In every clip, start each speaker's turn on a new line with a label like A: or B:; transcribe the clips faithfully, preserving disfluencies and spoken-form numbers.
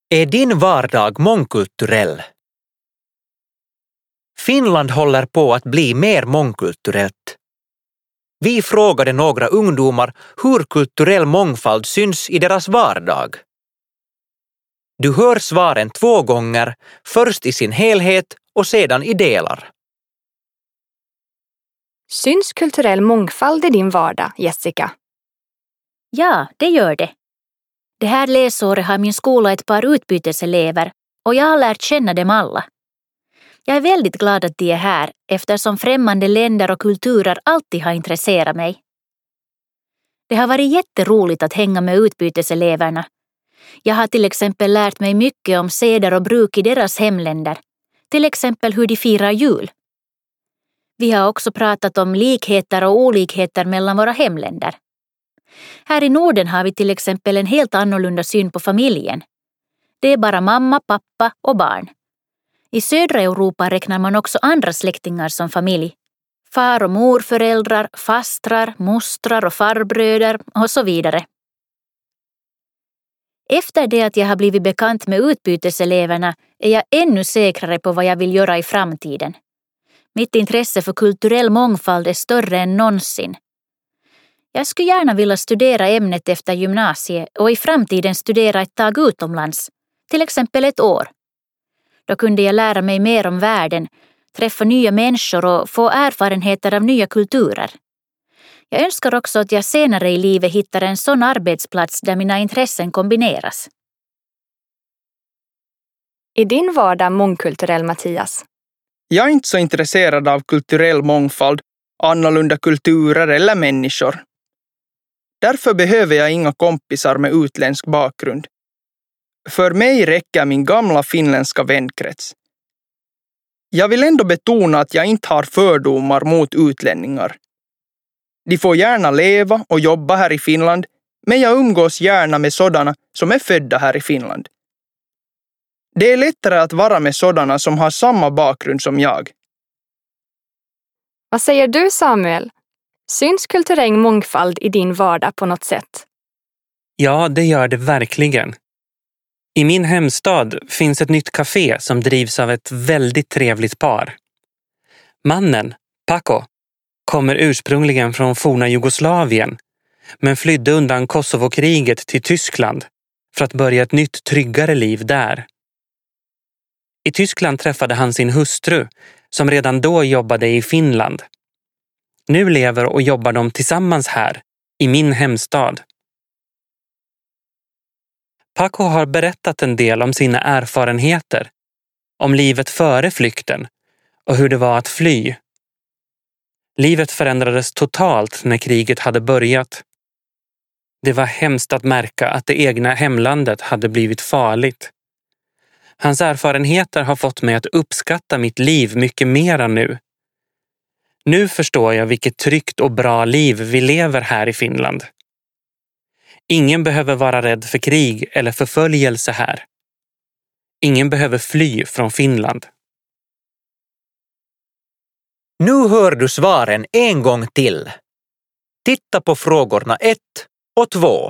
A: Är din vardag mångkulturell? Finland håller på att bli mer mångkulturellt. Vi frågade några ungdomar hur kulturell mångfald syns i deras vardag. Du hör svaren två gånger, först i sin helhet och sedan i delar.
B: Syns kulturell mångfald i din vardag, Jessica?
C: Ja, det gör det. Det här läsåret har min skola ett par utbyteselever och jag har lärt känna dem alla. Jag är väldigt glad att de är här eftersom främmande länder och kulturer alltid har intresserat mig. Det har varit jätteroligt att hänga med utbyteseleverna. Jag har till exempel lärt mig mycket om seder och bruk i deras hemländer, till exempel hur de firar jul. Vi har också pratat om likheter och olikheter mellan våra hemländer. Här i Norden har vi till exempel en helt annorlunda syn på familjen. Det är bara mamma, pappa och barn. I södra Europa räknar man också andra släktingar som familj. Far- och morföräldrar, fastrar, mostrar och farbröder och så vidare. Efter det att jag har blivit bekant med utbyteseleverna är jag ännu säkrare på vad jag vill göra i framtiden. Mitt intresse för kulturell mångfald är större än någonsin. Jag skulle gärna vilja studera ämnet efter gymnasiet och i framtiden studera ett tag utomlands, till exempel ett år. Då kunde jag lära mig mer om världen, träffa nya människor och få erfarenheter av nya kulturer. Jag önskar också att jag senare i livet hittar en sån arbetsplats där mina intressen kombineras.
B: Är din vardag mångkulturell, Mattias?
D: Jag är inte så intresserad av kulturell mångfald, annorlunda kulturer eller människor. Därför behöver jag inga kompisar med utländsk bakgrund. För mig räcker min gamla finländska vänkrets. Jag vill ändå betona att jag inte har fördomar mot utlänningar. De får gärna leva och jobba här i Finland, men jag umgås gärna med sådana som är födda här i Finland. Det är lättare att vara med sådana som har samma bakgrund som jag.
B: Vad säger du, Samuel? Syns kulturell mångfald i din vardag på något sätt?
E: Ja, det gör det verkligen. I min hemstad finns ett nytt café som drivs av ett väldigt trevligt par. Mannen, Paco, kommer ursprungligen från forna Jugoslavien men flydde undan Kosovo-kriget till Tyskland för att börja ett nytt tryggare liv där. I Tyskland träffade han sin hustru som redan då jobbade i Finland. Nu lever och jobbar de tillsammans här, i min hemstad. Paco har berättat en del om sina erfarenheter, om livet före flykten och hur det var att fly. Livet förändrades totalt när kriget hade börjat. Det var hemskt att märka att det egna hemlandet hade blivit farligt. Hans erfarenheter har fått mig att uppskatta mitt liv mycket mera nu. Nu förstår jag vilket tryggt och bra liv vi lever här i Finland. Ingen behöver vara rädd för krig eller förföljelse här. Ingen behöver fly från Finland.
A: Nu hör du svaren en gång till. Titta på frågorna ett och två.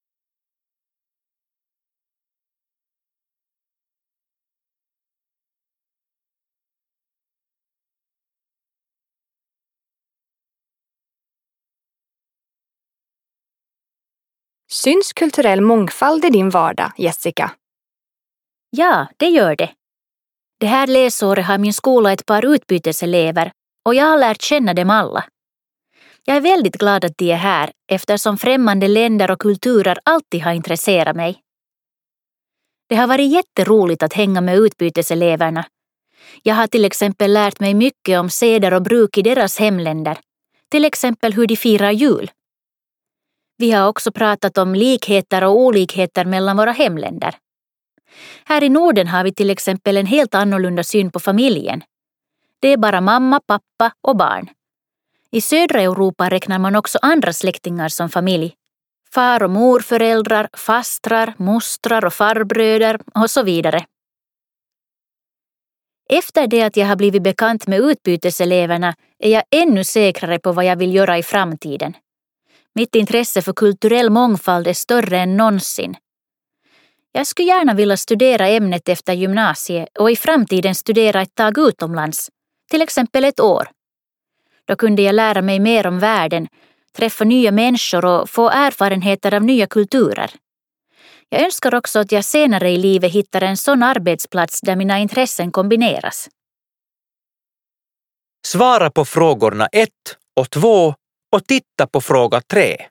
B: Syns kulturell mångfald i din vardag, Jessica?
C: Ja, det gör det. Det här läsåret har min skola ett par utbyteselever och jag har lärt känna dem alla. Jag är väldigt glad att de är här eftersom främmande länder och kulturer alltid har intresserat mig. Det har varit jätteroligt att hänga med utbyteseleverna. Jag har till exempel lärt mig mycket om seder och bruk i deras hemländer, till exempel hur de firar jul. Vi har också pratat om likheter och olikheter mellan våra hemländer. Här i Norden har vi till exempel en helt annorlunda syn på familjen. Det är bara mamma, pappa och barn. I södra Europa räknar man också andra släktingar som familj. Far- och morföräldrar, fastrar, mostrar och farbröder och så vidare. Efter det att jag har blivit bekant med utbyteseleverna är jag ännu säkrare på vad jag vill göra i framtiden. Mitt intresse för kulturell mångfald är större än någonsin. Jag skulle gärna vilja studera ämnet efter gymnasiet och i framtiden studera ett tag utomlands, till exempel ett år. Då kunde jag lära mig mer om världen, träffa nya människor och få erfarenheter av nya kulturer. Jag önskar också att jag senare i livet hittar en sån arbetsplats där mina intressen kombineras.
A: Svara på frågorna ett och två och titta på fråga tre.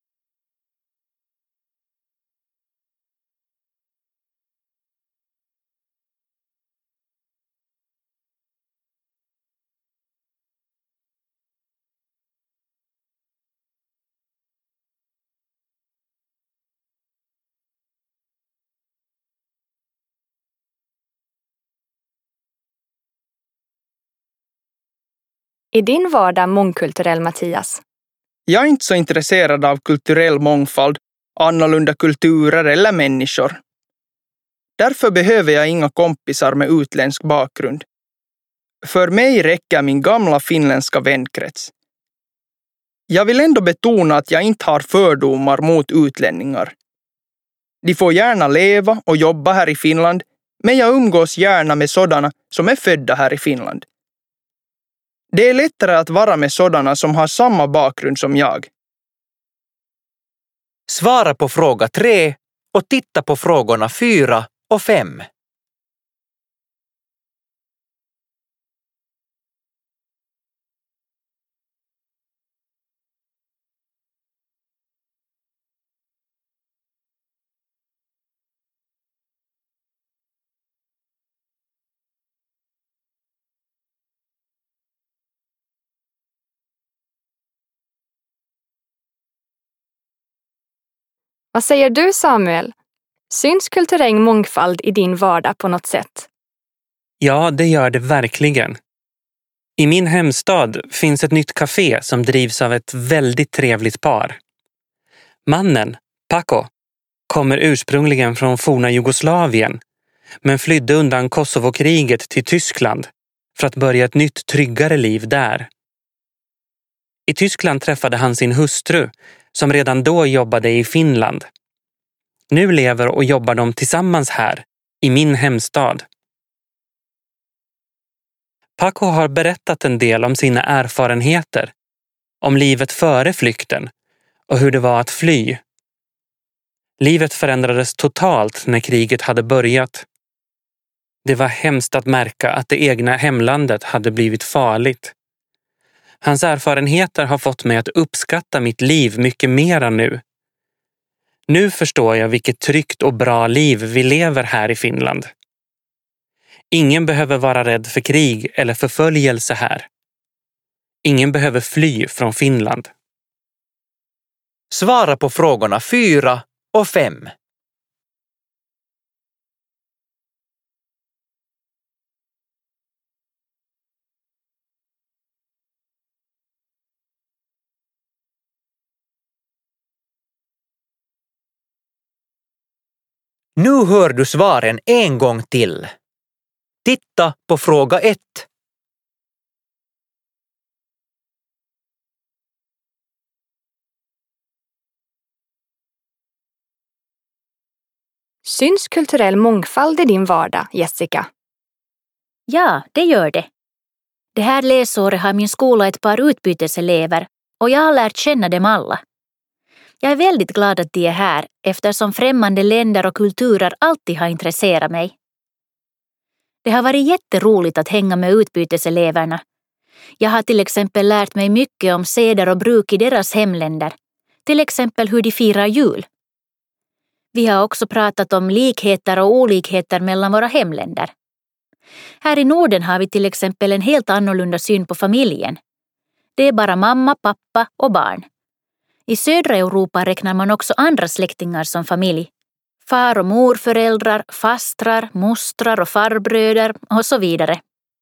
B: Är din vardag mångkulturell, Mattias?
D: Jag är inte så intresserad av kulturell mångfald, annorlunda kulturer eller människor. Därför behöver jag inga kompisar med utländsk bakgrund. För mig räcker min gamla finländska vänkrets. Jag vill ändå betona att jag inte har fördomar mot utlänningar. De får gärna leva och jobba här i Finland, men jag umgås gärna med sådana som är födda här i Finland. Det är lättare att vara med sådana som har samma bakgrund som jag.
A: Svara på fråga tre och titta på frågorna fyra och fem.
B: Vad säger du, Samuel? Syns kulturell mångfald i din vardag på något sätt?
E: Ja, det gör det verkligen. I min hemstad finns ett nytt café som drivs av ett väldigt trevligt par. Mannen, Paco, kommer ursprungligen från forna Jugoslavien men flydde undan Kosovo-kriget till Tyskland för att börja ett nytt tryggare liv där. I Tyskland träffade han sin hustru som redan då jobbade i Finland. Nu lever och jobbar de tillsammans här, i min hemstad. Paco har berättat en del om sina erfarenheter, om livet före flykten och hur det var att fly. Livet förändrades totalt när kriget hade börjat. Det var hemskt att märka att det egna hemlandet hade blivit farligt. Hans erfarenheter har fått mig att uppskatta mitt liv mycket mera nu. Nu förstår jag vilket tryggt och bra liv vi lever här i Finland. Ingen behöver vara rädd för krig eller förföljelse här. Ingen behöver fly från Finland.
A: Svara på frågorna fyra och fem. Nu hör du svaren en gång till. Titta på fråga ett.
B: Syns kulturell mångfald i din vardag, Jessica?
C: Ja, det gör det. Det här läsåret har min skola ett par utbyteselever och jag har lärt känna dem alla. Jag är väldigt glad att de är här eftersom främmande länder och kulturer alltid har intresserat mig. Det har varit jätteroligt att hänga med utbyteseleverna. Jag har till exempel lärt mig mycket om seder och bruk i deras hemländer, till exempel hur de firar jul. Vi har också pratat om likheter och olikheter mellan våra hemländer. Här i Norden har vi till exempel en helt annorlunda syn på familjen. Det är bara mamma, pappa och barn. I södra Europa räknar man också andra släktingar som familj. Far- och morföräldrar, fastrar, mostrar och farbröder och så vidare.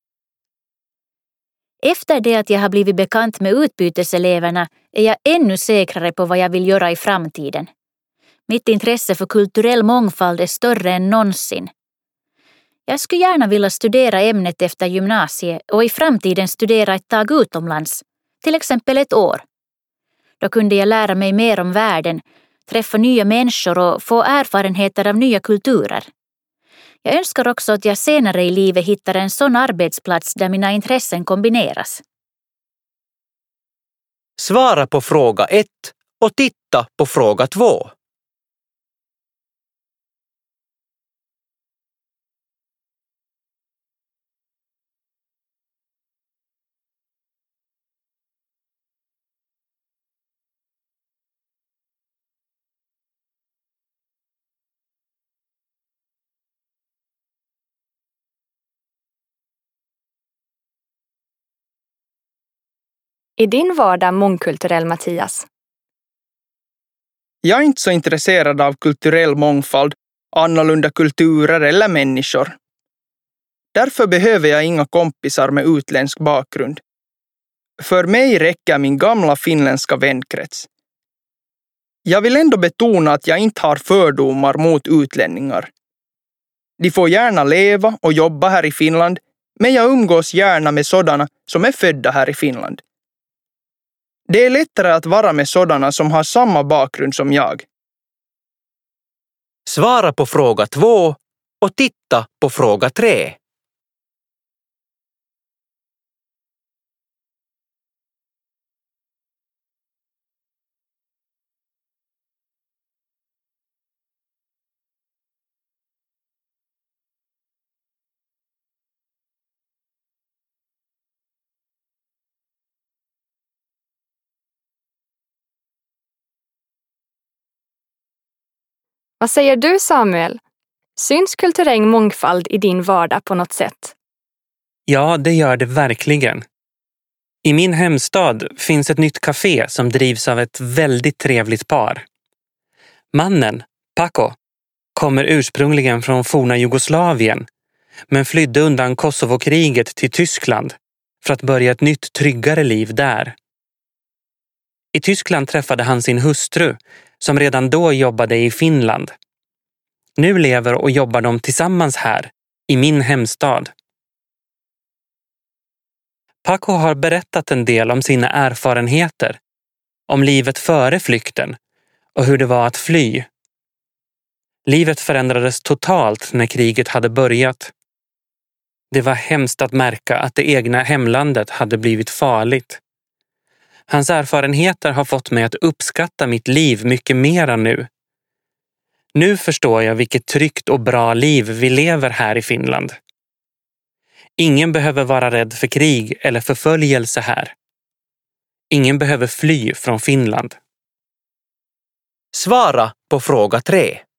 C: Efter det att jag har blivit bekant med utbyteseleverna är jag ännu säkrare på vad jag vill göra i framtiden. Mitt intresse för kulturell mångfald är större än någonsin. Jag skulle gärna vilja studera ämnet efter gymnasiet och i framtiden studera ett tag utomlands, till exempel ett år. Då kunde jag lära mig mer om världen, träffa nya människor och få erfarenheter av nya kulturer. Jag önskar också att jag senare i livet hittar en sån arbetsplats där mina intressen kombineras.
A: Svara på fråga ett och titta på fråga två.
B: Är din vardag mångkulturell, Mattias?
D: Jag är inte så intresserad av kulturell mångfald, annorlunda kulturer eller människor. Därför behöver jag inga kompisar med utländsk bakgrund. För mig räcker min gamla finländska vänkrets. Jag vill ändå betona att jag inte har fördomar mot utlänningar. De får gärna leva och jobba här i Finland, men jag umgås gärna med sådana som är födda här i Finland. Det är lättare att vara med sådana som har samma bakgrund som jag.
A: Svara på fråga två och titta på fråga tre.
B: Vad säger du, Samuel? Syns kulturell mångfald i din vardag på något sätt?
E: Ja, det gör det verkligen. I min hemstad finns ett nytt café som drivs av ett väldigt trevligt par. Mannen, Paco, kommer ursprungligen från forna Jugoslavien men flydde undan Kosovo-kriget till Tyskland för att börja ett nytt tryggare liv där. I Tyskland träffade han sin hustru som redan då jobbade i Finland. Nu lever och jobbar de tillsammans här, i min hemstad. Paco har berättat en del om sina erfarenheter, om livet före flykten och hur det var att fly. Livet förändrades totalt när kriget hade börjat. Det var hemskt att märka att det egna hemlandet hade blivit farligt. Hans erfarenheter har fått mig att uppskatta mitt liv mycket mera nu. Nu förstår jag vilket tryggt och bra liv vi lever här i Finland. Ingen behöver vara rädd för krig eller förföljelse här. Ingen behöver fly från Finland.
A: Svara på fråga tre.